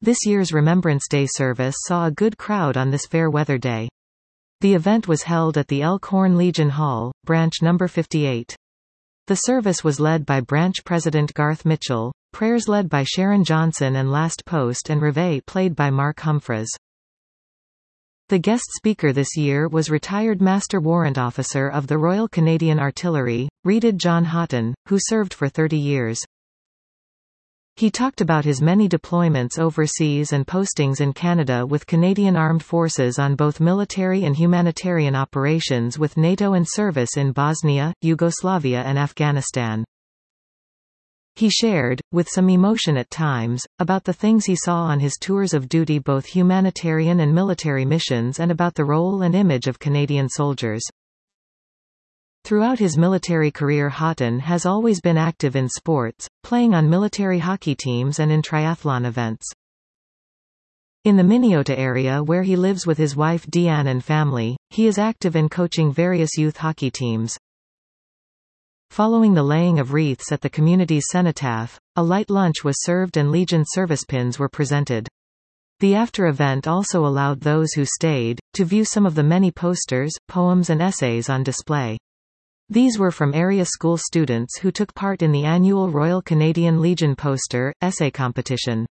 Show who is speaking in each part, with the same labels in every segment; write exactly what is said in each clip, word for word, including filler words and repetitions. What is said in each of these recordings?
Speaker 1: This year's Remembrance Day service saw a good crowd on this fair weather day. The event was held at the Elkhorn Legion Hall, branch number fifty-eight. The service was led by branch president Garth Mitchell, prayers led by Sharon Johnson and Last Post and Reveille played by Mark Humphreys. The guest speaker this year was retired Master Warrant Officer of the Royal Canadian Artillery, Reeded John Haughton, who served for thirty years. He talked about his many deployments overseas and postings in Canada with Canadian Armed Forces on both military and humanitarian operations with NATO and service in Bosnia, Yugoslavia and Afghanistan. He shared, with some emotion at times, about the things he saw on his tours of duty, both humanitarian and military missions, and about the role and image of Canadian soldiers. Throughout his military career, Haughton has always been active in sports, playing on military hockey teams and in triathlon events. In the Minneota area where he lives with his wife Deanne and family, he is active in coaching various youth hockey teams. Following the laying of wreaths at the community's cenotaph, a light lunch was served and Legion service pins were presented. The after-event also allowed those who stayed, to view some of the many posters, poems and essays on display. These were from area school students who took part in the annual Royal Canadian Legion poster, essay competition.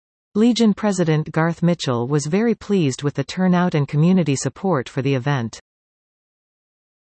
Speaker 1: Legion President Garth Mitchell was very pleased with the turnout and community support for the event.